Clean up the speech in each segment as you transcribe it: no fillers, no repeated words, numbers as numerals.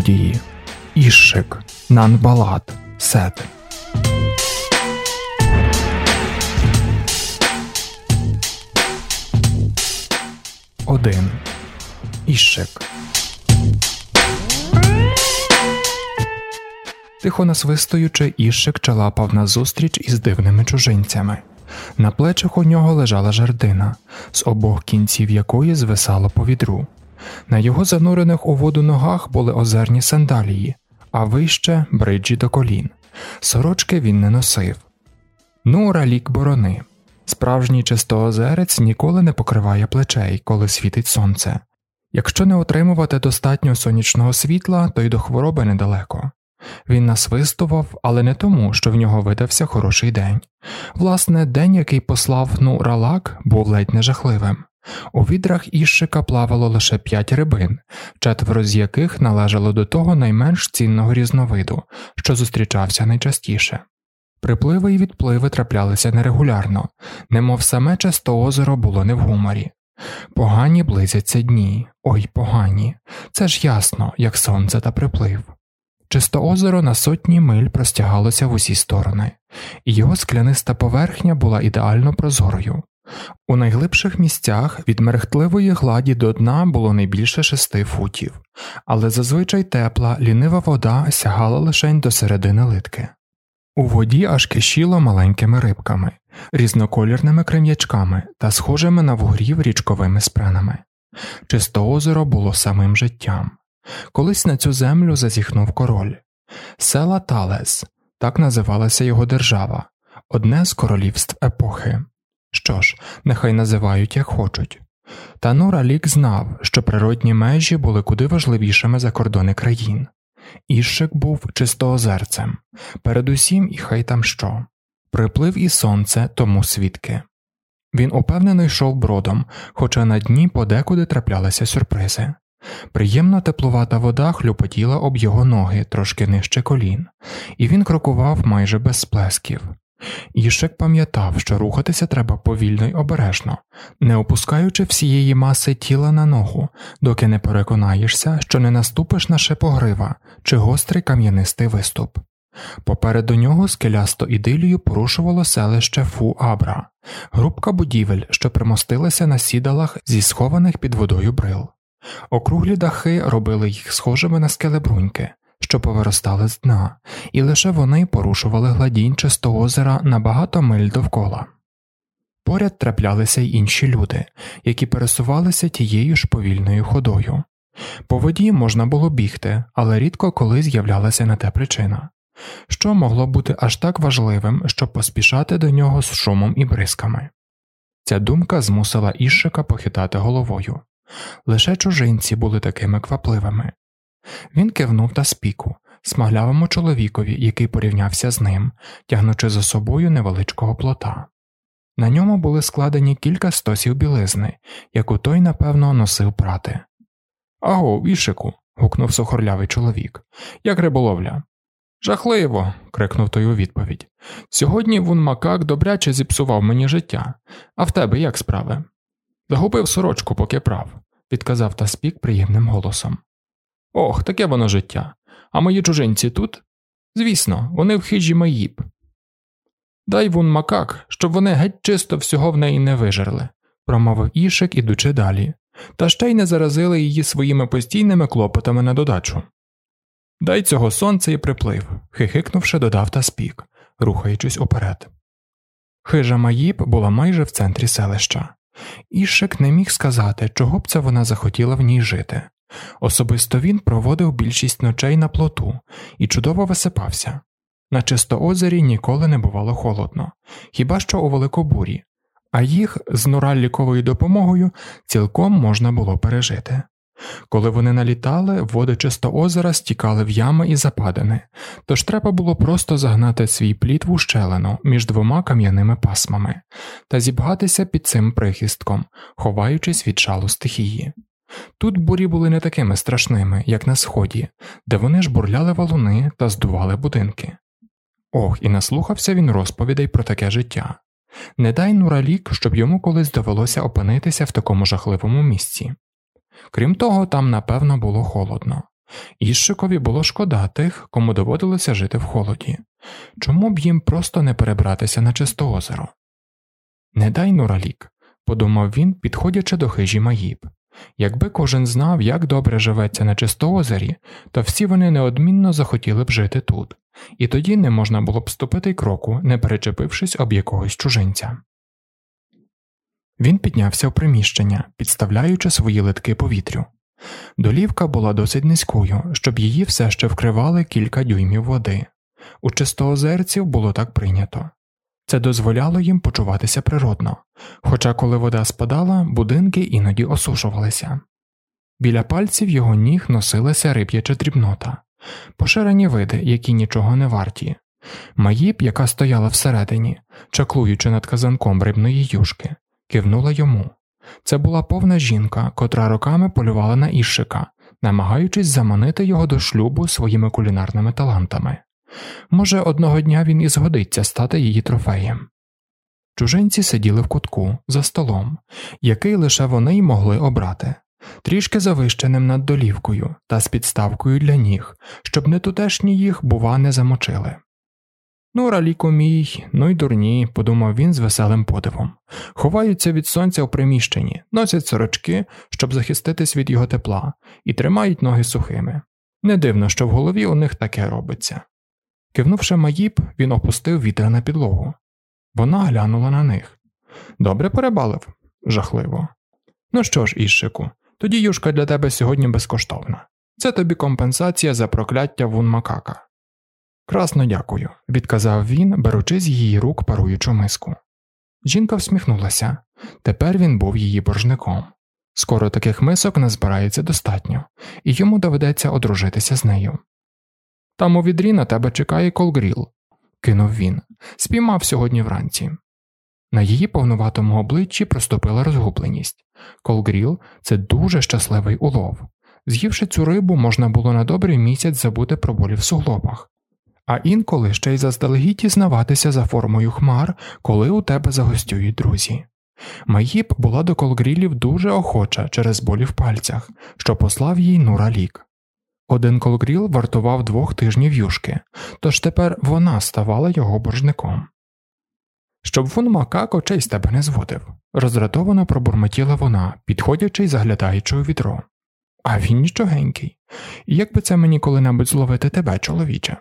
злодії. Ішшик, Нанбалат, Сет. Один. Ішшик. Тихо насвистуючи, Ішшик чалапав назустріч із дивними чужинцями. На плечах у нього лежала жердина, з обох кінців якої звисало по відру. На його занурених у воду ногах були озерні сандалії, а вище – бриджі до колін. Сорочки він не носив. Ну, ралік борони. Справжній чистоозерець ніколи не покриває плечей, коли світить сонце. Якщо не отримувати достатньо сонячного світла, то й до хвороби недалеко. Він насвистував, але не тому, що в нього видався хороший день. Власне, день, який послав Нуралак, був ледь не жахливим. У відрах Ішшика плавало лише 5 рибин, 4 з яких належало до того найменш цінного різновиду, що зустрічався найчастіше. Припливи і відпливи траплялися нерегулярно, немов саме Чистоозеро було не в гуморі. Погані близяться дні, ой, погані, це ж ясно, як сонце та приплив. Чистоозеро на сотні миль простягалося в усі сторони, і його скляниста поверхня була ідеально прозорою. У найглибших місцях від мерехтливої гладі до дна було не більше 6 футів, але зазвичай тепла, лінива вода сягала лишень до середини литки. У воді аж кишіло маленькими рибками, різноколірними крем'ячками та схожими на вугрів річковими спренами. Чистоозеро було самим життям. Колись на цю землю зазіхнув король. Села Талес, так називалася його держава, одне з королівств епохи. Що ж, нехай називають як хочуть. Та Нуралік знав, що природні межі були куди важливішими за кордони країн. Ішшик був чистоозерцем, передусім і хай там що. Приплив і сонце тому свідки. Він упевнено йшов бродом, хоча на дні подекуди траплялися сюрпризи. Приємно теплувата вода хлюпотіла об його ноги трошки нижче колін, і він крокував майже без сплесків. Ішшик пам'ятав, що рухатися треба повільно й обережно, не опускаючи всієї маси тіла на ногу, доки не переконаєшся, що не наступиш на шипогрива чи гострий кам'янистий виступ. Попереду нього скелясту ідилію порушувало селище Фу-Абра, групка будівель, що примостилася на сідалах зі схованих під водою брил. Округлі дахи робили їх схожими на скелебруньки, що повиростали з дна, і лише вони порушували гладінь Чистоозера на багато миль довкола. Поряд траплялися й інші люди, які пересувалися тією ж повільною ходою. По воді можна було бігти, але рідко коли з'являлася на те причина. Що могло бути аж так важливим, щоб поспішати до нього з шумом і бризками? Ця думка змусила Ішшика похитати головою. Лише чужинці були такими квапливими. Він кивнув Таспіку, смаглявому чоловікові, який порівнявся з ним, тягнучи за собою невеличкого плота. На ньому були складені кілька стосів білизни, яку той, напевно, носив прати. «Аго, Ішшику!» – гукнув сухорлявий чоловік. «Як риболовля?» «Жахливо!» – крикнув той у відповідь. «Сьогодні вун макак добряче зіпсував мені життя. А в тебе як справи?» «Загубив сорочку, поки прав», – підказав Таспік приємним голосом. «Ох, таке воно життя. А мої чужинці тут?» «Звісно, вони в хижі Маїб». «Дай вун макак, щоб вони геть чисто всього в неї не вижерли», – промовив Ішшик, ідучи далі. «Та ще й не заразили її своїми постійними клопотами на додачу». «Дай цього сонце і приплив», – хихикнувши, додав Таспік, рухаючись уперед. Хижа Маїб була майже в центрі селища. Ішшик не міг сказати, чого б це вона захотіла в ній жити. Особисто він проводив більшість ночей на плоту і чудово висипався. На Чистоозері ніколи не бувало холодно, хіба що у великобурі, а їх з Нураліковою допомогою цілком можна було пережити. Коли вони налітали, води Чистоозера стікали в ями і западини, тож треба було просто загнати свій плід в ущелину між 2 кам'яними пасмами та зібгатися під цим прихистком, ховаючись від шалу стихії. Тут бурі були не такими страшними, як на сході, де вони жбурляли валуни та здували будинки. Ох, і наслухався він розповідей про таке життя. Не дай Нуралік, щоб йому колись довелося опинитися в такому жахливому місці. Крім того, там, напевно, було холодно. Іщикові було шкода тих, кому доводилося жити в холоді. Чому б їм просто не перебратися на Чистоозеро? «Не дай, Нуралік», – подумав він, підходячи до хижі Маїб. Якби кожен знав, як добре живеться на Чистоозері, то всі вони неодмінно захотіли б жити тут, і тоді не можна було б ступити й кроку, не перечепившись об якогось чужинця. Він піднявся в приміщення, підставляючи свої литки повітрю. Долівка була досить низькою, щоб її все ще вкривали кілька дюймів води. У чистоозерців було так прийнято. Це дозволяло їм почуватися природно, хоча коли вода спадала, будинки іноді осушувалися. Біля пальців його ніг носилася риб'яча дрібнота, поширені види, які нічого не варті. Маїб, яка стояла всередині, чаклуючи над казанком рибної юшки, кивнула йому. Це була повна жінка, котра роками полювала на Іщика, намагаючись заманити його до шлюбу своїми кулінарними талантами. Може, одного дня він і згодиться стати її трофеєм. Чужинці сиділи в кутку, за столом, який лише вони й могли обрати, трішки завищеним над долівкою та з підставкою для ніг, щоб нетутешні їх, бува, не замочили. «Ну, Раліку мій, ну й дурні», – подумав він з веселим подивом. «Ховаються від сонця в приміщенні, носять сорочки, щоб захиститись від його тепла, і тримають ноги сухими. Не дивно, що в голові у них таке робиться». Кивнувши Маїб, він опустив вітер на підлогу. Вона глянула на них. «Добре перебалив?» «Жахливо». «Ну що ж, Іщику, тоді юшка для тебе сьогодні безкоштовна. Це тобі компенсація за прокляття Вун-Макака». «Красно дякую», – відказав він, беручи з її рук паруючу миску. Жінка всміхнулася. Тепер він був її боржником. Скоро таких мисок назбирається достатньо, і йому доведеться одружитися з нею. «Там у відрі на тебе чекає Колгріл», – кинув він. «Спіймав сьогодні вранці». На її повнуватому обличчі проступила розгубленість. Колгріл – це дуже щасливий улов. З'ївши цю рибу, можна було на добрий місяць забути про болі в суглобах. А інколи ще й заздалегідь дізнаватися за формою хмар, коли у тебе загостюють друзі. Маїб була до колгрілів дуже охоча через болі в пальцях, що послав їй Нуралік. Один колгріл вартував 2 тижнів юшки, тож тепер вона ставала його боржником. «Щоб Вун-Макак очей з тебе не зводив», – роздратовано пробурмотіла вона, підходячи й заглядаючи у відро. «А він нічогенький. Як би це мені коли-небудь зловити тебе, чоловіче?»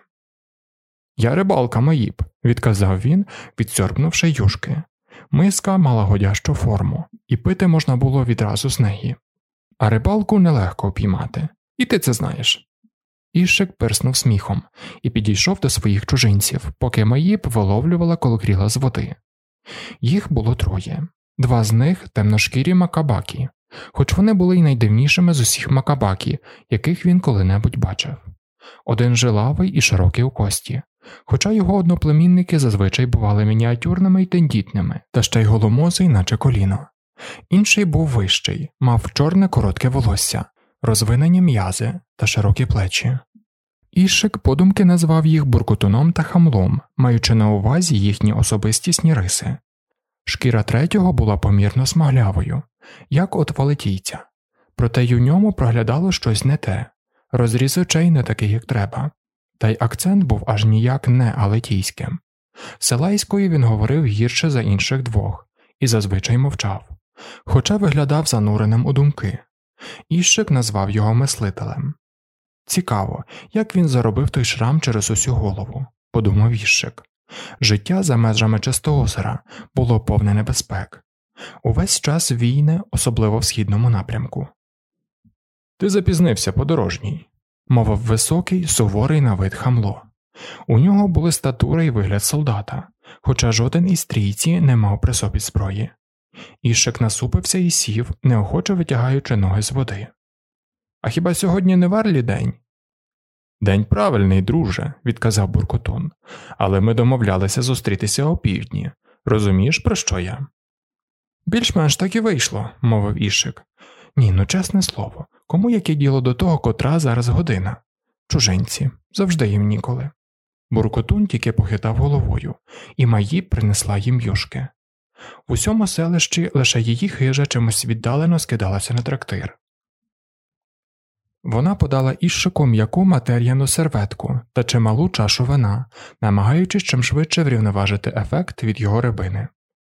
«Я рибалка, Маїб», – відказав він, відсьорбнувши юшки. Миска мала годящу форму, і пити можна було відразу з неї. А рибалку нелегко впіймати. І ти це знаєш. Іщик пирснув сміхом і підійшов до своїх чужинців, поки Маїб виловлювала колгріла з води. Їх було 3. 2 з них – темношкірі макабакі, хоч вони були й найдивнішими з усіх макабакі, яких він коли-небудь бачив. Один жилавий і широкий у кості, хоча його одноплемінники зазвичай бували мініатюрними й тендітними, та ще й голомозий, наче коліно. Інший був вищий, мав чорне коротке волосся, розвинені м'язи та широкі плечі. Іщик подумки назвав їх буркотуном та хамлом, маючи на увазі їхні особистісні риси. Шкіра 3-го була помірно смаглявою, як от валетійця. Проте й у ньому проглядало щось не те, розріз очей не такий, як треба. Та й акцент був аж ніяк не алетійським. Селайською він говорив гірше за інших 2 і зазвичай мовчав, хоча виглядав зануреним у думки. Іщик назвав його мислителем. «Цікаво, як він заробив той шрам через усю голову», – подумав Іщик. Життя за межами Чистоозера було повне небезпек. Увесь час війни, особливо в східному напрямку. «Ти запізнився, подорожній», – мовив високий, суворий на вид хамло. У нього були статура й вигляд солдата, хоча жоден із трійці не мав при собі зброї. Іщик насупився і сів, неохоче витягаючи ноги з води. «А хіба сьогодні не Варлі день?» «День правильний, друже», – відказав Буркотун. «Але ми домовлялися зустрітися опівдні. Розумієш, про що я?» «Більш-менш так і вийшло», – мовив Іщик. «Ні, ну чесне слово, кому яке діло до того, котра зараз година? Чужинці, завжди їм ніколи». Буркотун тільки похитав головою, і Маїб принесла їм юшки. В усьому селищі лише її хижа чимось віддалено скидалася на трактир. Вона подала Ішику м'яку матер'яну серветку та чималу чашу вина, намагаючись чим швидше врівноважити ефект від його рибини.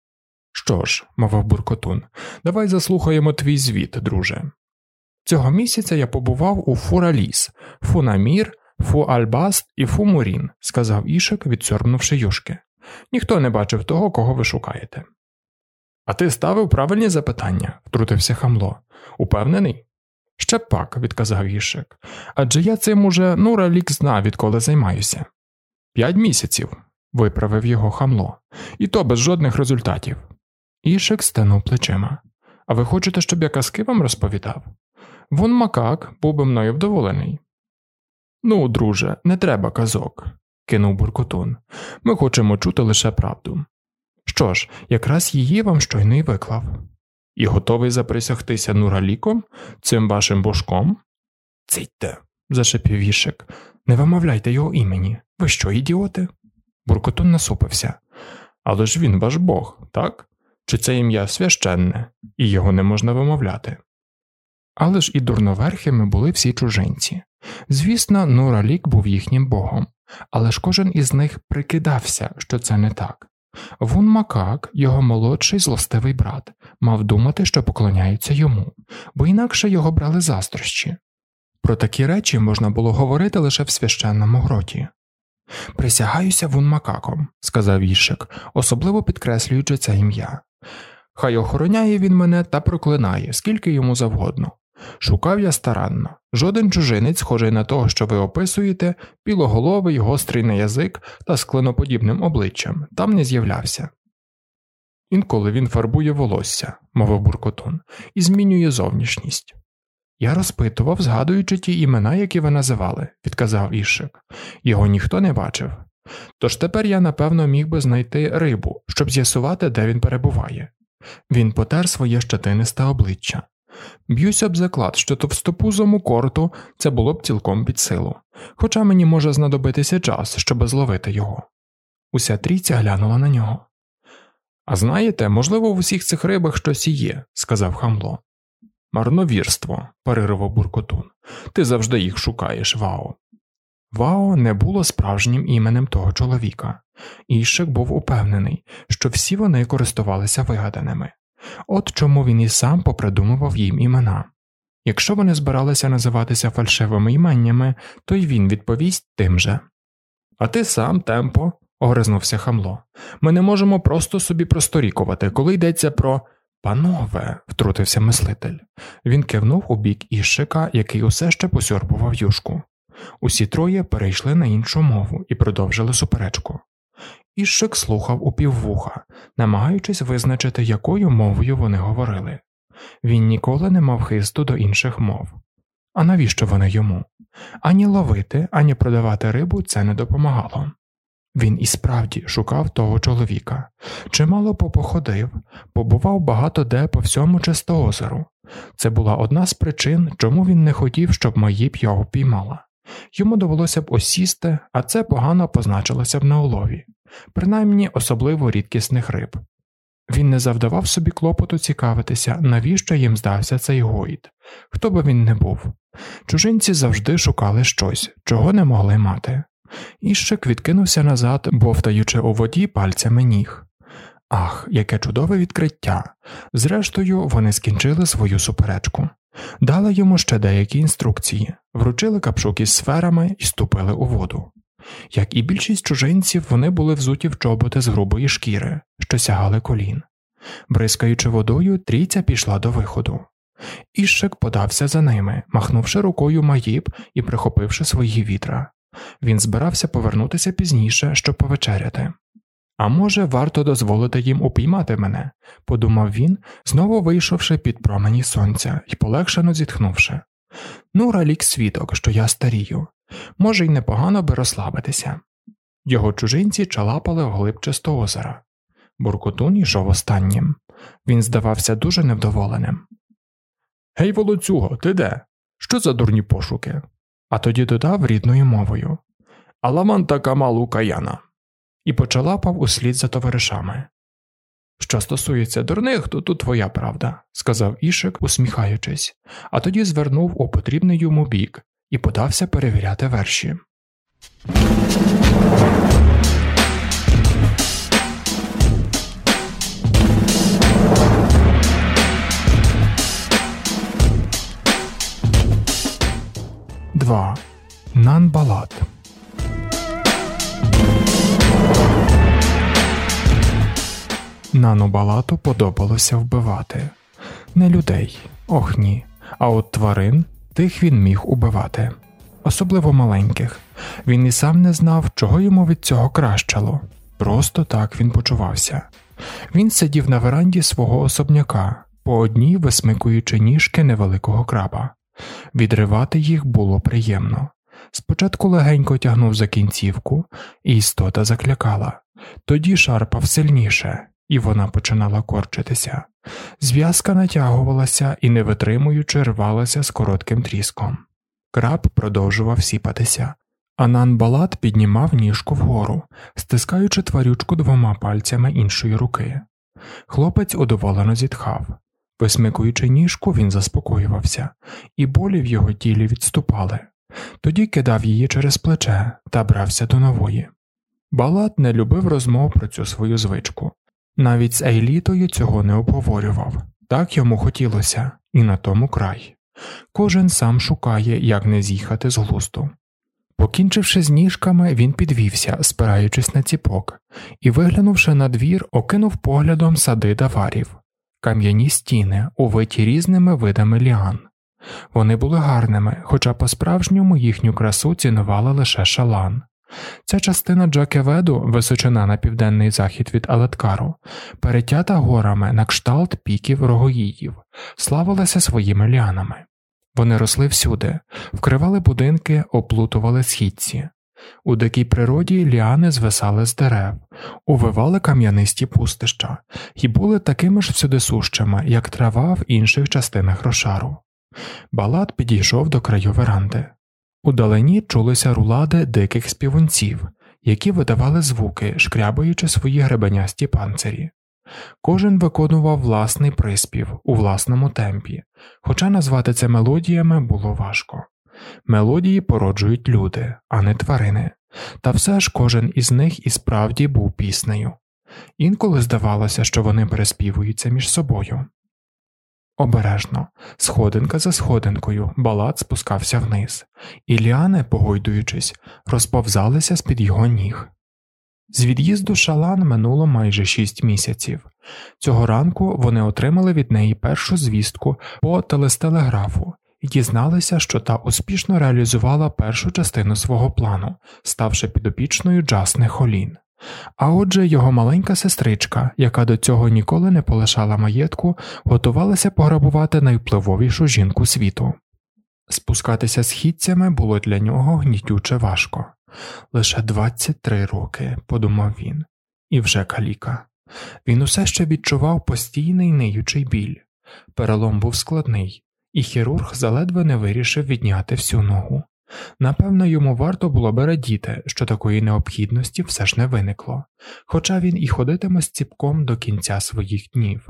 «Що ж», – мовив Буркотун, – «давай заслухаємо твій звіт, друже. Цього місяця я побував у Фураліс, Фунамір, Фу-Альбаст і Фу-Мурін», – сказав Ішик, відсьорбнувши юшки. «Ніхто не бачив того, кого ви шукаєте». «А ти ставив правильні запитання?» – втрутився Хамло. «Упевнений?» «Ще пак», – відказав Ішик. «Адже я цим уже рік знав, відколи займаюся». 5 місяців», – виправив його Хамло. «І то без жодних результатів». Ішик стенув плечима. «А ви хочете, щоб я казки вам розповідав? Вон макак був би мною вдоволений». «Ну, друже, не треба казок», – кинув Буркотун. «Ми хочемо чути лише правду». «Що ж, якраз її вам щойно й виклав». «І готовий заприсягтися Нураліком? Цим вашим божком?» «Цитьте», – зашепів Ішик. «Не вимовляйте його імені. Ви що, ідіоти?» Буркотун насупився. «Але ж він ваш бог, так? Чи це ім'я священне, і його не можна вимовляти?» Але ж і дурноверхими були всі чужинці. Звісно, Нуралік був їхнім богом, але ж кожен із них прикидався, що це не так. Вун Макак, його молодший злостивий брат, мав думати, що поклоняються йому, бо інакше його брали заздрощі. Про такі речі можна було говорити лише в священному гроті. «Присягаюся Вун Макаком», – сказав Ішик, особливо підкреслюючи це ім'я. «Хай охороняє він мене та проклинає, скільки йому завгодно. Шукав я старанно. Жоден чужинець, схожий на того, що ви описуєте, білоголовий, гострий на язик та з клиноподібним обличчям, там не з'являвся». «Інколи він фарбує волосся», – мовив Буркотун, – «і змінює зовнішність». «Я розпитував, згадуючи ті імена, які ви називали», – відказав Ішик. «Його ніхто не бачив. Тож тепер я, напевно, міг би знайти рибу, щоб з'ясувати, де він перебуває». Він потер своє щетинисте обличчя. «Б'юсь об заклад, що товстопузому корту це було б цілком під силу, хоча мені може знадобитися час, щоб зловити його». Уся трійця глянула на нього. «А знаєте, можливо, в усіх цих рибах щось і є», – сказав Хамло. «Марновірство», – парирував Буркотун. «Ти завжди їх шукаєш, Вао». Вао не було справжнім іменем того чоловіка. Ішик був упевнений, що всі вони користувалися вигаданими. От чому він і сам попридумував їм імена. Якщо вони збиралися називатися фальшивими іменнями, то й він відповість тим же. «А ти сам, Темпо», – огризнувся Хамло. «Ми не можемо просто собі просторікувати, коли йдеться про...» «Панове», – втрутився мислитель. Він кивнув у бік Ішика, який усе ще посьорбував юшку. Усі троє перейшли на іншу мову і продовжили суперечку. Ішик слухав упіввуха, намагаючись визначити, якою мовою вони говорили. Він ніколи не мав хисту до інших мов. А навіщо вони йому? Ані ловити, ані продавати рибу це не допомагало. Він і справді шукав того чоловіка. Чимало попоходив, побував багато де по всьому Чистоозеру. Це була одна з причин, чому він не хотів, щоб Маїб його піймала. Йому довелося б осісти, а це погано позначилося б на улові. Принаймні особливо рідкісних риб. Він не завдавав собі клопоту цікавитися, навіщо їм здався цей гойд. Хто би він не був. Чужинці завжди шукали щось, чого не могли мати. Ішик відкинувся назад, бовтаючи у воді пальцями ніг. Ах, яке чудове відкриття! Зрештою, вони скінчили свою суперечку. Дали йому ще деякі інструкції, вручили капшук із сферами і ступили у воду. Як і більшість чужинців, вони були взуті в чоботи з грубої шкіри, що сягали колін. Бризкаючи водою, трійця пішла до виходу. Ішик подався за ними, махнувши рукою Маїб і прихопивши свої вітра. Він збирався повернутися пізніше, щоб повечеряти. «А може, варто дозволити їм упіймати мене?» – подумав він, знову вийшовши під промені сонця і полегшено зітхнувши. «Нуралік свідок, що я старію. Може, й непогано би розслабитися». Його чужинці чалапали вглиб Чистоозера. Буркотун йшов останнім. Він здавався дуже невдоволеним. «Гей, волоцюго, ти де? Що за дурні пошуки?» А тоді додав рідною мовою. «Аламанта Камалу Каяна». І почалапав услід за товаришами. «Що стосується дурних, то тут твоя правда», – сказав Ішик, усміхаючись, а тоді звернув у потрібний йому бік і подався перевіряти верші. Два. Нан-Балат. Нану Балату подобалося вбивати. Не людей, ох ні, а от тварин, тих він міг убивати. Особливо маленьких. Він і сам не знав, чого йому від цього кращало. Просто так він почувався. Він сидів на веранді свого особняка, по одній висмикуючи ніжки невеликого краба. Відривати їх було приємно. Спочатку легенько тягнув за кінцівку, і істота заклякала. Тоді шарпав сильніше, і вона починала корчитися. Зв'язка натягувалася і, не витримуючи, рвалася з коротким тріском. Краб продовжував сіпатися, а Нан-Балат піднімав ніжку вгору, стискаючи тварючку двома пальцями іншої руки. Хлопець удоволено зітхав. Висмикуючи ніжку, він заспокоювався, і болі в його тілі відступали. Тоді кидав її через плече та брався до нової. Балат не любив розмов про цю свою звичку. Навіть з Ейлітою цього не обговорював. Так йому хотілося, і на тому край. Кожен сам шукає, як не з'їхати з глузду. Покінчивши з ніжками, він підвівся, спираючись на ціпок, і, виглянувши на двір, окинув поглядом сади даварів. Кам'яні стіни, увиті різними видами ліан. Вони були гарними, хоча по-справжньому їхню красу цінувала лише Шалан. Ця частина Джакеведу, височина на південний захід від Алеткару, перетята горами на кшталт піків рогоїдів, славилася своїми ліанами. Вони росли всюди, вкривали будинки, оплутували східці. У дикій природі ліани звисали з дерев, увивали кам'янисті пустища і були такими ж всюдисущими, як трава в інших частинах рошару. Балат підійшов до краю веранди. Удалині чулися рулади диких співунців, які видавали звуки, шкрябаючи свої гребенясті панцирі. Кожен виконував власний приспів у власному темпі, хоча назвати це мелодіями було важко. Мелодії породжують люди, а не тварини, та все ж кожен із них і справді був піснею. Інколи здавалося, що вони переспівуються між собою. Обережно, сходинка за сходинкою, Балат спускався вниз, і ліани, погойдуючись, розповзалися з-під його ніг. З від'їзду Шалан минуло майже 6 місяців. Цього ранку вони отримали від неї першу звістку по телестелеграфу і дізналися, що та успішно реалізувала першу частину свого плану, ставши підопічною Джасне Холін. А отже, його маленька сестричка, яка до цього ніколи не полишала маєтку, готувалася пограбувати найвпливовішу жінку світу. Спускатися східцями було для нього гнітюче важко. «Лише 23 роки», – подумав він, – і вже каліка. Він усе ще відчував постійний ниючий біль. Перелом був складний, і хірург заледве не вирішив відняти всю ногу. Напевно, йому варто було б радіти, що такої необхідності все ж не виникло, хоча він і ходитиме з ціпком до кінця своїх днів.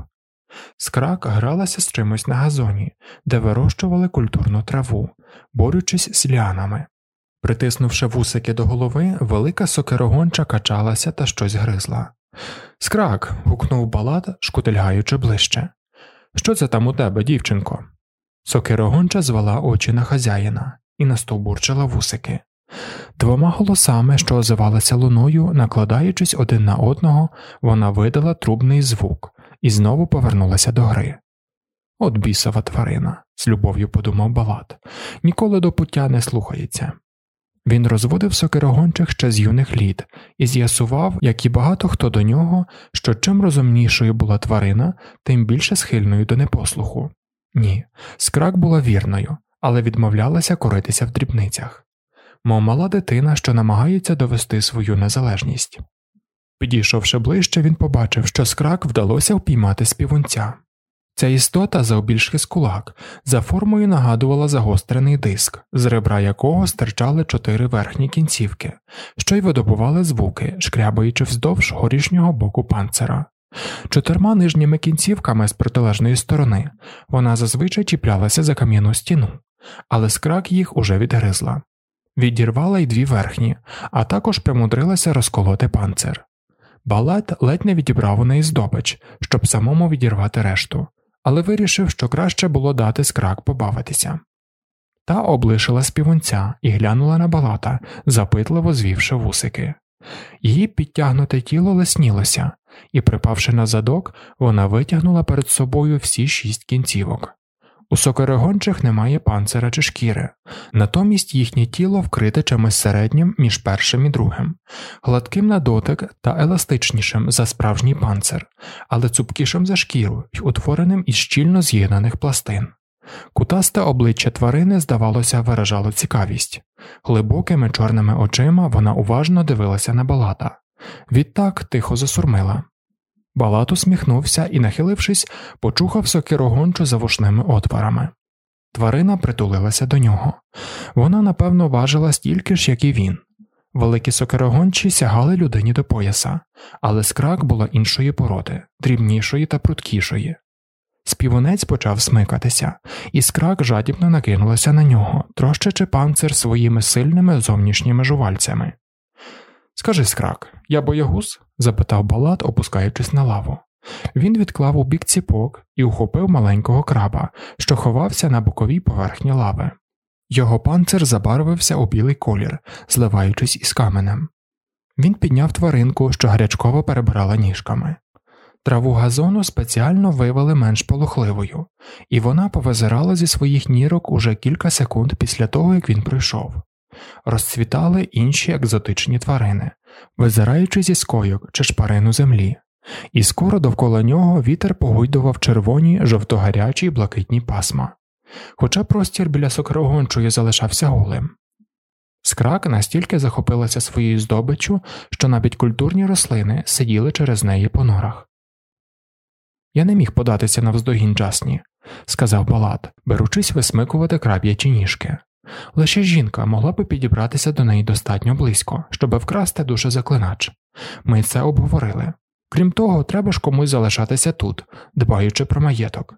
Скрак гралася з чимось на газоні, де вирощували культурну траву, борючись з ліанами. Притиснувши вусики до голови, велика сокирогонча качалася та щось гризла. «Скрак!» – гукнув Балат, шкутильгаючи ближче. «Що це там у тебе, дівчинко?» Сокирогонча звела очі на хазяїна і настовбурчила вусики. Двома голосами, що озивалися луною, накладаючись один на одного, вона видала трубний звук і знову повернулася до гри. «От бісова тварина», – з любов'ю подумав Балат, – «ніколи до пуття не слухається». Він розводив сокирогончих ще з юних літ і з'ясував, як і багато хто до нього, що чим розумнішою була тварина, тим більше схильною до непослуху. Ні, Скрак була вірною, але відмовлялася коритися в дрібницях. Мов мала дитина, що намагається довести свою незалежність. Підійшовши ближче, він побачив, що Скрак вдалося впіймати співунця. Ця істота завбільшки з кулак, за формою нагадувала загострений диск, з ребра якого стирчали 4 верхні кінцівки, що й видобували звуки, шкрябаючи вздовж горішнього боку панцира. 4 нижніми кінцівками з протилежної сторони вона зазвичай чіплялася за кам'яну стіну, але скрак їх уже відгризла. Відірвала й 2 верхні, а також примудрилася розколоти панцир. Балат ледь не відібрав у неї здобич, щоб самому відірвати решту, але вирішив, що краще було дати скрак побавитися. Та облишила співунця і глянула на Балата, запитливо звівши вусики. Її підтягнуте тіло леснілося, і, припавши на задок, вона витягнула перед собою всі 6 кінцівок. У сокирогончих немає панцира чи шкіри, натомість їхнє тіло вкрите чимось середнім між першим і другим, гладким на дотик та еластичнішим за справжній панцир, але цупкішим за шкіру й утвореним із щільно з'єднаних пластин. Кутасте обличчя тварини, здавалося, виражало цікавість. Глибокими чорними очима вона уважно дивилася на Балата. Відтак тихо засурмила. Балат усміхнувся і, нахилившись, почухав сокирогончу за вушними отворами. Тварина притулилася до нього. Вона, напевно, важила стільки ж, як і він. Великі сокирогончі сягали людині до пояса, але скрак була іншої породи, дрібнішої та пруткішої. Співунець почав смикатися, і скрак жадібно накинулася на нього, трощачи панцир своїми сильними зовнішніми жувальцями. «Скажи, скрак, я боягуз?» – запитав Балат, опускаючись на лаву. Він відклав у бік ціпок і ухопив маленького краба, що ховався на боковій поверхні лави. Його панцир забарвився у білий колір, зливаючись із каменем. Він підняв тваринку, що гарячково перебирала ніжками. Траву газону спеціально вивели менш полохливою, і вона повизирала зі своїх нірок уже кілька секунд після того, як він прийшов. Розцвітали інші екзотичні тварини, визираючи зі скойок чи шпарину землі, і скоро довкола нього вітер погойдував червоні, жовтогарячі й блакитні пасма. Хоча простір біля сокирогончої залишався голим. Скрак настільки захопилася своєю здобиччю, що навіть культурні рослини сиділи через неї по норах. «Я не міг податися навздогін Джасні», – сказав Балат, беручись висмикувати краб'ячі ніжки. «Лише жінка могла би підібратися до неї достатньо близько, щоб вкрасти душезаклинач. Ми це обговорили. Крім того, треба ж комусь залишатися тут, дбаючи про маєток».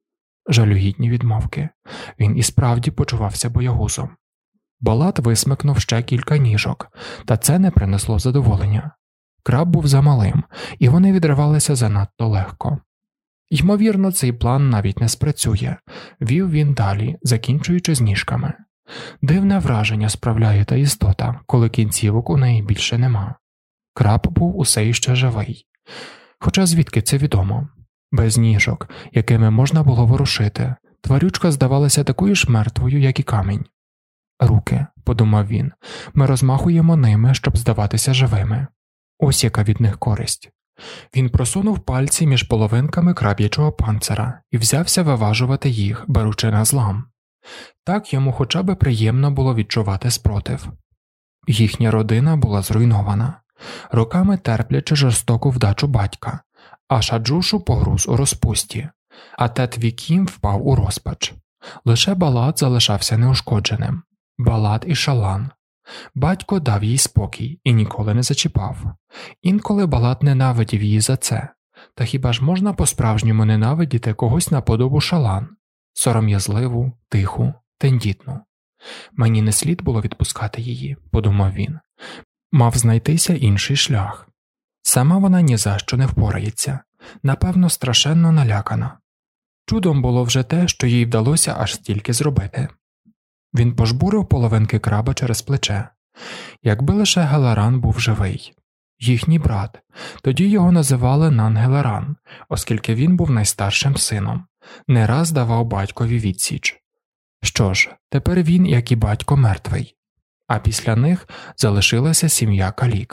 Жалюгідні відмовки. Він і справді почувався боягузом. Балат висмикнув ще кілька ніжок, та це не принесло задоволення. Краб був замалим, і вони відривалися занадто легко. Ймовірно, цей план навіть не спрацює, вів він далі, закінчуючи з ніжками. Дивне враження справляє та істота, коли кінцівок у неї більше нема. Краб був усе іще живий. Хоча звідки це відомо? Без ніжок, якими можна було ворушити, тварючка здавалася такою ж мертвою, як і камінь. «Руки», – подумав він, – «ми розмахуємо ними, щоб здаватися живими. Ось яка від них користь». Він просунув пальці між половинками краб'ячого панцира і взявся виважувати їх, беручи на злам. Так йому хоча б приємно було відчувати спротив. Їхня родина була зруйнована, роками терплячи жорстоку вдачу батька, а Шаджушу погруз у розпусті, а тет Вікім впав у розпач. Лише Балат залишався неушкодженим. Балат і Шалан. Батько дав їй спокій і ніколи не зачіпав. Інколи Балат ненавидів її за це. Та хіба ж можна по-справжньому ненавидіти когось наподобу Шалан? Сором'язливу, тиху, тендітну. Мені не слід було відпускати її, подумав він. Мав знайтися інший шлях. Сама вона ні за що не впорається. Напевно, страшенно налякана. Чудом було вже те, що їй вдалося аж стільки зробити. Він пожбурив половинки краба через плече. Якби лише Геларан був живий. Їхній брат. Тоді його називали Нан-Геларан, оскільки він був найстаршим сином. Не раз давав батькові відсіч. Що ж, тепер він, як і батько, мертвий. А після них залишилася сім'я калік.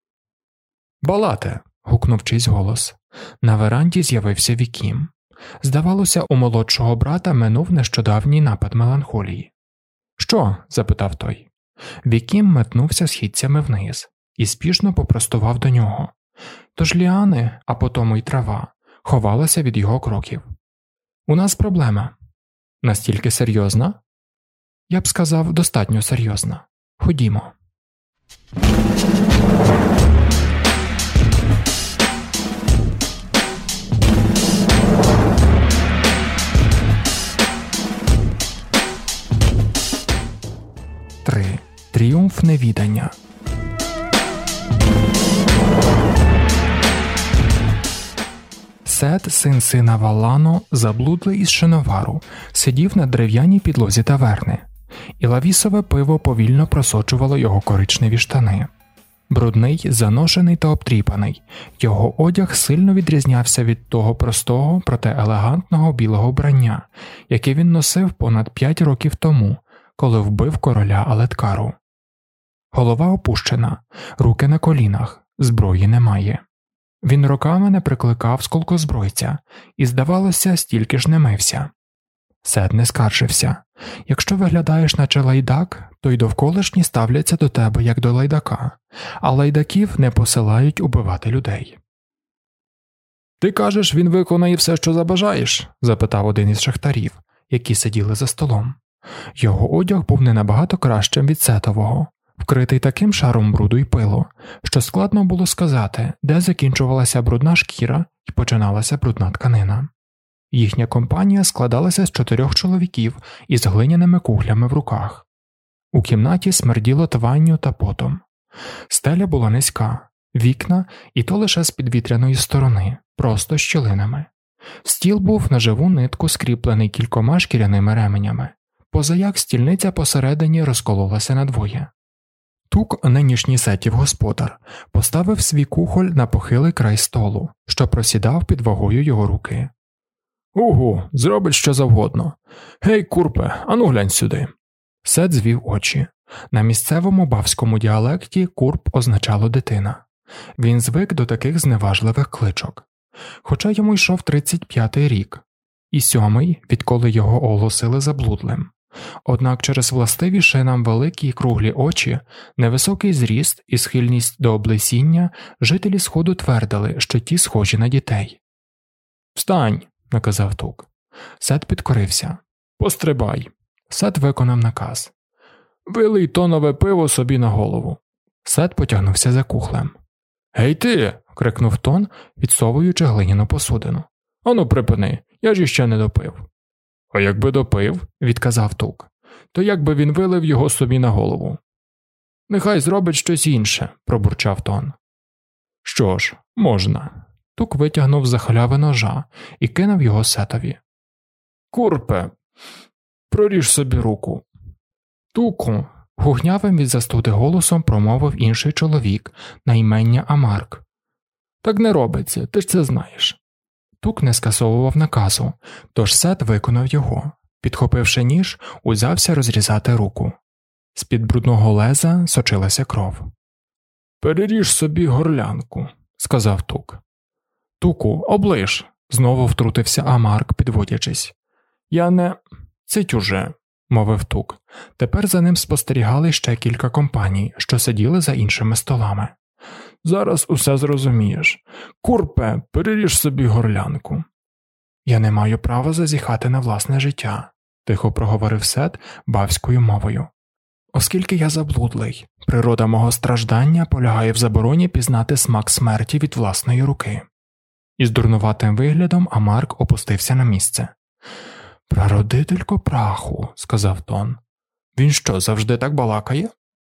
«Балате!» – гукнув чийсь голос. На веранді з'явився Вікім. Здавалося, у молодшого брата минув нещодавній напад меланхолії. «Що?» – запитав той. Вікім метнувся східцями вниз і спішно попростував до нього. Тож ліани, а потому й трава, ховалася від його кроків. «У нас проблема». «Настільки серйозна?» «Я б сказав, достатньо серйозна. Ходімо». Тріумф невідання. Сет, син сина Валлано, заблудлий із Шиновару, сидів на дерев'яній підлозі таверни, і лавісове пиво повільно просочувало його коричневі штани. Брудний, заношений та обтріпаний, його одяг сильно відрізнявся від того простого, проте елегантного білого вбрання, яке він носив понад 5 років тому, коли вбив короля Алеткару. Голова опущена, руки на колінах, зброї немає. Він роками не прикликав сколкозбройця і, здавалося, стільки ж не мився. Сет не скаржився. Якщо виглядаєш наче лайдак, то й довколишні ставляться до тебе як до лайдака, а лайдаків не посилають убивати людей. «Ти кажеш, він виконає все, що забажаєш?» – запитав один із шахтарів, які сиділи за столом. Його одяг був не набагато кращим від Сетового, вкритий таким шаром бруду й пилу, що складно було сказати, де закінчувалася брудна шкіра і починалася брудна тканина. Їхня компанія складалася з 4 чоловіків із глиняними кухлями в руках. У кімнаті смерділо тванню та потом. Стеля була низька, вікна і то лише з підвітряної сторони, просто щілинами. Стіл був на живу нитку скріплений кількома шкіряними ременями, позаяк стільниця посередині розкололася надвоє. Тук, нинішній Сетів господар, поставив свій кухоль на похилий край столу, що просідав під вагою його руки. «Угу, зробить що завгодно. Гей, курпе, ану глянь сюди». Сет звів очі. На місцевому бавському діалекті курп означало дитина. Він звик до таких зневажливих кличок. Хоча йому йшов 35-й рік, і 7-й, відколи його оголосили заблудлим. Однак через властиві шинам великі й круглі очі, невисокий зріст і схильність до облесіння, жителі Сходу твердили, що ті схожі на дітей. «Встань!» – наказав Тук. Сет підкорився. «Пострибай!» Сет виконав наказ. «Вилий тонове пиво собі на голову». Сет потягнувся за кухлем. «Гей ти!» – крикнув Тон, відсовуючи глиняну посудину. «Ану припини, я ж іще не допив». «А якби допив», – відказав Тук, – «то як би він вилив його собі на голову?» «Нехай зробить щось інше», – пробурчав Тон. «Що ж, можна». Тук витягнув з-за халяви ножа і кинув його Сетові. «Курпе, проріж собі руку». «Туку», – гугнявим від застуди голосом промовив інший чоловік на імення Амарк. «Так не робиться, ти ж це знаєш». Тук не скасовував наказу, тож Сет виконав його. Підхопивши ніж, узявся розрізати руку. З-під брудного леза сочилася кров. «Переріж собі горлянку», – сказав Тук. «Туку, оближ», – знову втрутився Амарк, підводячись. «Я не... цить уже», – мовив Тук. Тепер за ним спостерігали ще кілька компаній, що сиділи за іншими столами. «Зараз усе зрозумієш. Курпе, переріж собі горлянку». «Я не маю права зазіхати на власне життя», – тихо проговорив Сет бавською мовою. «Оскільки я заблудлий, природа мого страждання полягає в забороні пізнати смак смерті від власної руки». Із дурнуватим виглядом Амарк опустився на місце. «Прародителько праху», – сказав Тон. «Він що, завжди так балакає?»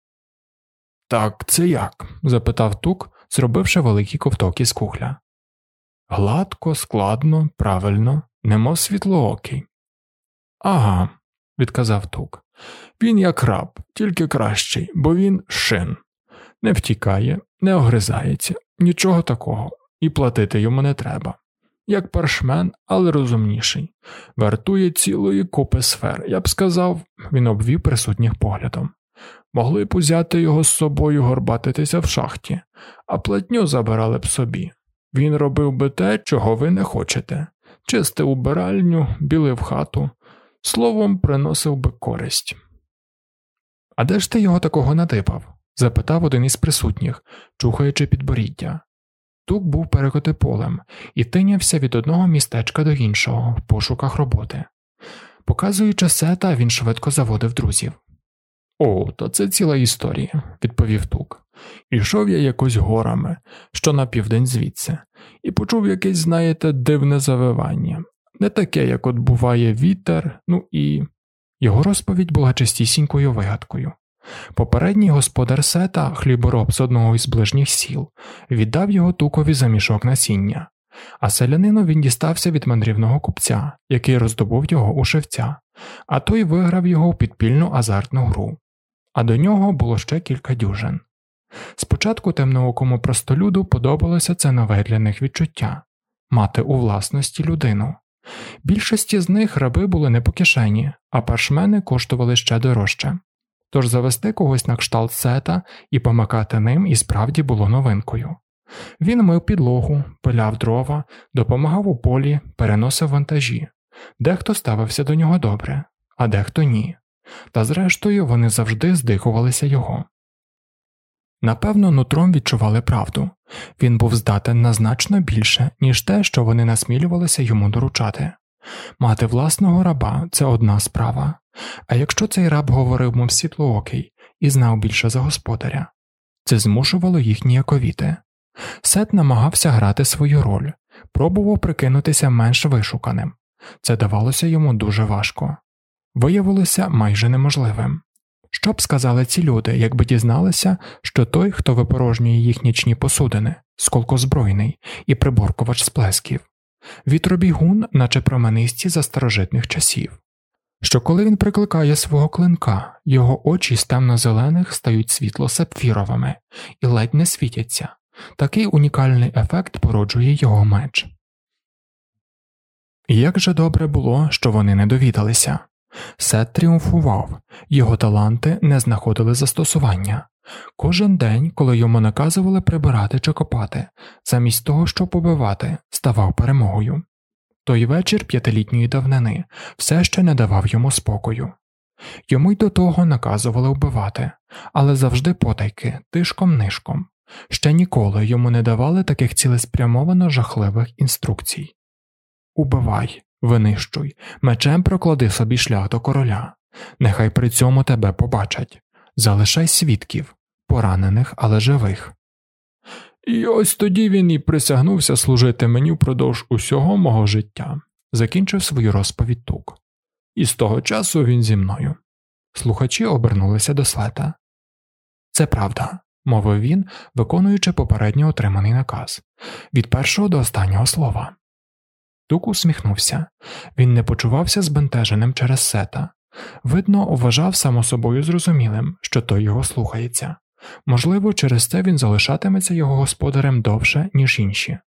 «Так, це як?» – запитав Тук, зробивши великий ковток із кухля. «Гладко, складно, правильно, немов світлоокий». «Ага», – відказав Тук. «Він як раб, тільки кращий, бо він шин. Не втікає, не огризається, нічого такого, і платити йому не треба. Як паршмен, але розумніший. Вартує цілої купи сфер, я б сказав», – він обвів присутніх поглядом. «Могли б узяти його з собою горбатитися в шахті, а платню забирали б собі. Він робив би те, чого ви не хочете. Чистив убиральню, білив хату. Словом, приносив би користь». «А де ж ти його такого надипав?» – запитав один із присутніх, чухаючи підборіддя. Тук був перекотиполем і тинявся від одного містечка до іншого в пошуках роботи. Показуючи Сета, він швидко заводив друзів. «О, то це ціла історія», – відповів Тук. «Ішов я якось горами, що на південь звідси, і почув якесь, знаєте, дивне завивання. Не таке, як от буває вітер, ну і...» Його розповідь була чистісінькою вигадкою. Попередній господар Сета, хлібороб з одного із ближніх сіл, віддав його Тукові за мішок насіння, а селянину він дістався від мандрівного купця, який роздобув його у шевця, а той виграв його у підпільну азартну гру. А до нього було ще кілька дюжин. Спочатку темноокому простолюду подобалося це нове для них відчуття – мати у власності людину. Більшості з них раби були не по кишені, а паршмени коштували ще дорожче. Тож завести когось на кшталт Сета і помикати ним і справді було новинкою. Він мив підлогу, пиляв дрова, допомагав у полі, переносив вантажі. Дехто ставився до нього добре, а дехто ні. Та зрештою вони завжди здихувалися його. Напевно, нутром відчували правду. Він був здатен на значно більше, ніж те, що вони насмілювалися йому доручати. Мати власного раба – це одна справа. А якщо цей раб говорив, мов світлоокий, і знав більше за господаря, це змушувало їх ніяковіти. Сет намагався грати свою роль, пробував прикинутися менш вишуканим. Це давалося йому дуже важко. Виявилося майже неможливим. Що б сказали ці люди, якби дізналися, що той, хто випорожнює їх нічні посудини, сколкозбройний і приборкувач сплесків, вітробігун, наче променисті за старожитних часів, що коли він прикликає свого клинка, його очі з темно-зелених стають світло-сапфіровими і ледь не світяться. Такий унікальний ефект породжує його меч. Як же добре було, що вони не довідалися. Сет тріумфував, його таланти не знаходили застосування. Кожен день, коли йому наказували прибирати чи копати, замість того, щоб побивати, ставав перемогою. Той вечір 5-літньої давнини все ще не давав йому спокою. Йому й до того наказували вбивати, але завжди потайки, тишком-нишком. Ще ніколи йому не давали таких цілеспрямовано жахливих інструкцій. Убивай, винищуй, мечем проклади собі шлях до короля. Нехай при цьому тебе побачать. Залишай свідків, поранених, але живих. І ось тоді він і присягнувся служити мені впродовж усього мого життя. Закінчив свою розповідь Тук. І з того часу він зі мною. Слухачі обернулися до Слета. Це правда, мовив він, виконуючи попередньо отриманий наказ. Від першого до останнього слова. Тук усміхнувся. Він не почувався збентеженим через Сета. Видно, вважав само собою зрозумілим, що той його слухається. Можливо, через це він залишатиметься його господарем довше, ніж інші.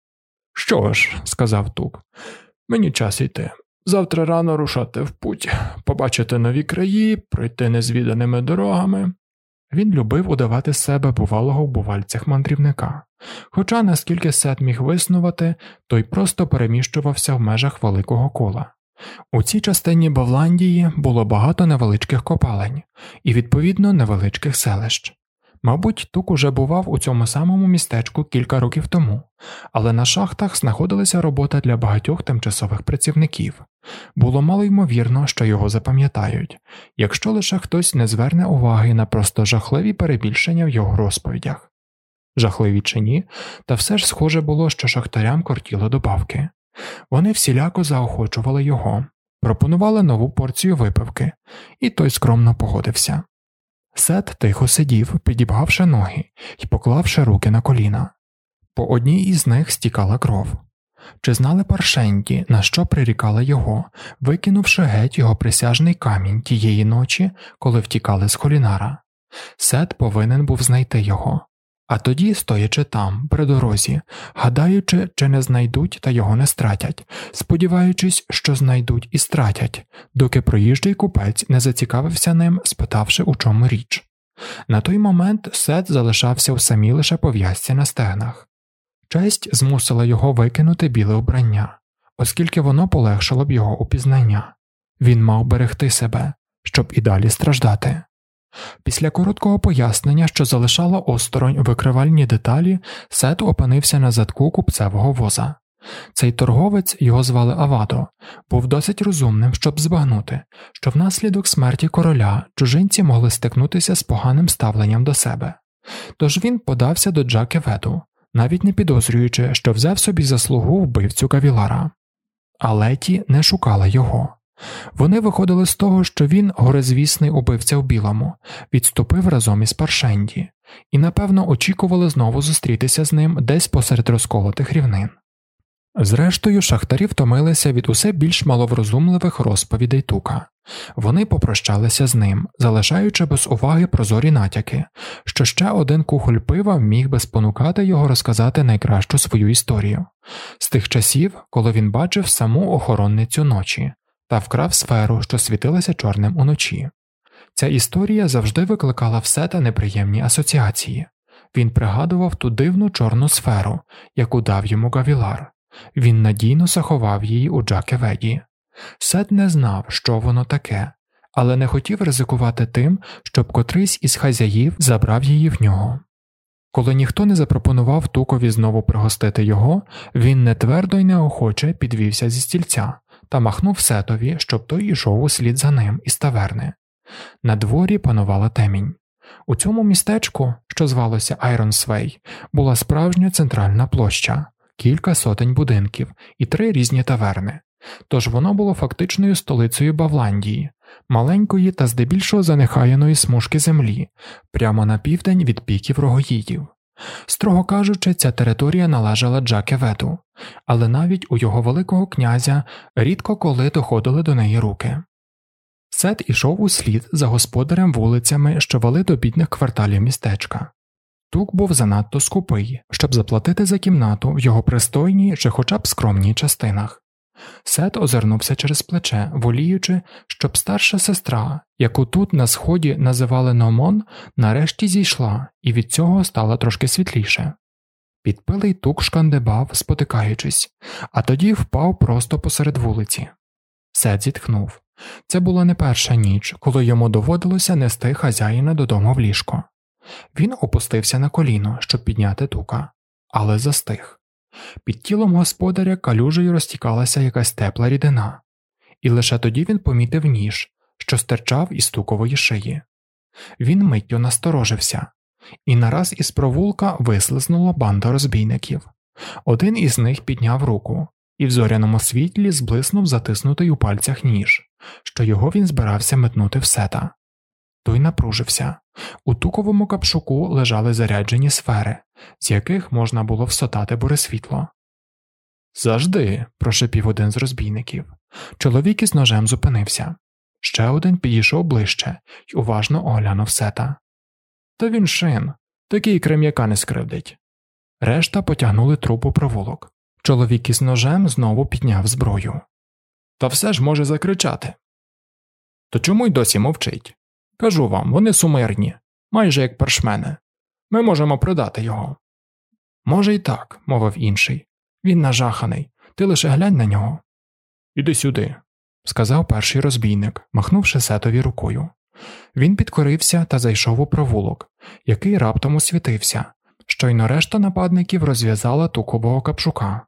«Що ж», – сказав Тук, – «мені час йти. Завтра рано рушати в путь, побачити нові краї, пройти незвіданими дорогами». Він любив удавати з себе бувалого в бувальцях мандрівника. Хоча, наскільки Сет міг виснувати, той просто переміщувався в межах великого кола. У цій частині Бавландії було багато невеличких копалень і, відповідно, невеличких селищ. Мабуть, Тук уже бував у цьому самому містечку кілька років тому, але на шахтах знаходилася робота для багатьох тимчасових працівників. Було малоймовірно, що його запам'ятають, якщо лише хтось не зверне уваги на просто жахливі перебільшення в його розповідях. Жахливі чи ні, та все ж схоже було, що шахтарям кортіло добавки. Вони всіляко заохочували його, пропонували нову порцію випивки, і той скромно погодився. Сет тихо сидів, підібгавши ноги і поклавши руки на коліна. По одній із них стікала кров. Чи знали паршенті, на що прирікали його, викинувши геть його присяжний камінь тієї ночі, коли втікали з Холінара? Сет повинен був знайти його. А тоді, стоячи там, при дорозі, гадаючи, чи не знайдуть та його не стратять, сподіваючись, що знайдуть і стратять, доки проїжджий купець не зацікавився ним, спитавши, у чому річ. На той момент Сет залишався у самій лише пов'язці на стегнах. Честь змусила його викинути біле вбрання, оскільки воно полегшило б його упізнання. Він мав берегти себе, щоб і далі страждати. Після короткого пояснення, що залишало осторонь викривальні деталі, Сет опинився на задку купцевого воза. Цей торговець, його звали Авадо, був досить розумним, щоб збагнути, що внаслідок смерті короля чужинці могли стикнутися з поганим ставленням до себе. Тож він подався до Джакеведу, навіть не підозрюючи, що взяв собі заслугу вбивцю Кавілара. Але ті не шукали його. Вони виходили з того, що він, горизвісний убивця в білому, відступив разом із Паршенді, і, напевно, очікували знову зустрітися з ним десь посеред розколотих рівнин. Зрештою, шахтарі втомилися від усе більш маловрозумливих розповідей Тука. Вони попрощалися з ним, залишаючи без уваги прозорі натяки, що ще один кухоль пива міг би спонукати його розказати найкращу свою історію. З тих часів, коли він бачив саму охоронницю ночі та вкрав сферу, що світилася чорним уночі. Ця історія завжди викликала в Сета неприємні асоціації. Він пригадував ту дивну чорну сферу, яку дав йому Гавілар. Він надійно заховав її у Джакеведі. Сет не знав, що воно таке, але не хотів ризикувати тим, щоб котрийсь із хазяїв забрав її в нього. Коли ніхто не запропонував Тукові знову пригостити його, він нетвердо й неохоче підвівся зі стільця та махнув Сетові, щоб той ішов услід за ним із таверни. На дворі панувала темінь. У цьому містечку, що звалося Айронсвей, була справжня центральна площа, кілька сотень будинків і 3 різні таверни. Тож воно було фактичною столицею Бавландії, маленької та здебільшого занехаяної смужки землі, прямо на південь від піків Рогоїдів. Строго кажучи, ця територія належала Джакеведу, але навіть у його великого князя рідко коли доходили до неї руки. Сет ішов услід за господарем вулицями, що вели до бідних кварталів містечка. Тук був занадто скупий, щоб заплатити за кімнату в його пристойній чи хоча б скромній частинах. Сет озирнувся через плече, воліючи, щоб старша сестра, яку тут на сході називали Номон, нарешті зійшла, і від цього стало трошки світліше. Підпилий Тук шкандибав, спотикаючись, а тоді впав просто посеред вулиці. Сет зітхнув. Це була не перша ніч, коли йому доводилося нести хазяїна додому в ліжко. Він опустився на коліно, щоб підняти Тука, але застиг. Під тілом господаря калюжею розтікалася якась тепла рідина, і лише тоді він помітив ніж, що стирчав із Тукової шиї. Він миттю насторожився, і нараз із провулка вислизнула банда розбійників. Один із них підняв руку, і в зоряному світлі зблиснув затиснутий у пальцях ніж, що його він збирався метнути в Сета. Той напружився. У Туковому капшуку лежали заряджені сфери, з яких можна було всотати буресвітло. «Завжди», – прошепів один з розбійників. Чоловік із ножем зупинився. Ще один підійшов ближче й уважно оглянув Сета. «Та він шин, такий крем'яка не скривдить». Решта потягнули труп у провулок. Чоловік із ножем знову підняв зброю. «Та все ж може закричати». «То чому й досі мовчить? Кажу вам, вони сумирні, майже як паршмени. Ми можемо продати його». «Може й так», – мовив інший. «Він нажаханий, ти лише глянь на нього». «Іди сюди», – сказав перший розбійник, махнувши Сетові рукою. Він підкорився та зайшов у провулок, який раптом освітився. Щойно решта нападників розв'язала Тукового капшука.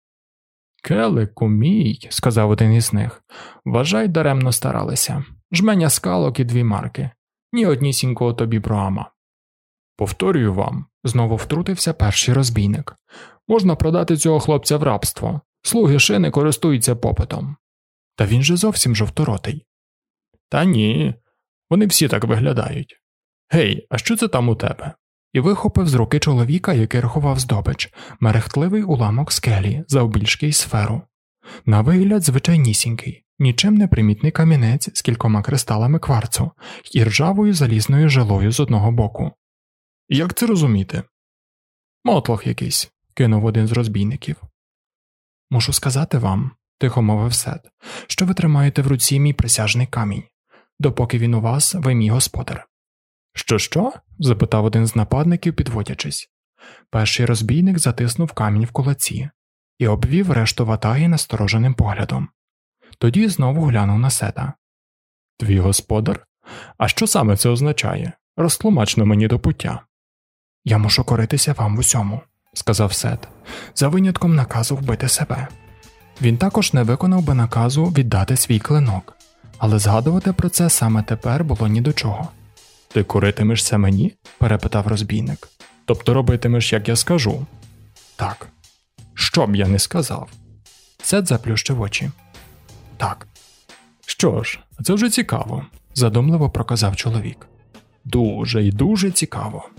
«Келику мій», – сказав один із них, – «вважай, даремно старалися. Жменя скалок і 2 марки. Ні однісінького тобі Броама». «Повторюю вам», – знову втрутився перший розбійник. «Можна продати цього хлопця в рабство. Слуги шини користуються попитом». «Та він же зовсім жовторотий». «Та ні, вони всі так виглядають. Гей, а що це там у тебе?» І вихопив з руки чоловіка, який рахував здобич, мерехтливий уламок скелі, завбільшки й сферу. На вигляд звичайнісінький, нічим не примітний камінець з кількома кристалами кварцу і ржавою залізною жилою з одного боку. «Як це розуміти?» «Мотлох якийсь», – кинув один з розбійників. «Мушу сказати вам», – тихо мовив Сет, – «що ви тримаєте в руці мій присяжний камінь. Допоки він у вас, ви мій господар». «Що?» – запитав один з нападників, підводячись. Перший розбійник затиснув камінь в кулаці і обвів решту ватаги настороженим поглядом. Тоді знову глянув на Сета. «Твій господар? А що саме це означає? Розтлумачно мені до пуття». «Я мушу коритися вам в усьому», – сказав Сет, – «за винятком наказу вбити себе». Він також не виконав би наказу віддати свій клинок, але згадувати про це саме тепер було ні до чого. «Ти коритимешся мені?» – перепитав розбійник. «Тобто робитимеш, як я скажу?» «Так». «Що б я не сказав?» Сет заплющив очі. «Так». Що ж, це вже цікаво, задумливо проказав чоловік. Дуже і дуже цікаво.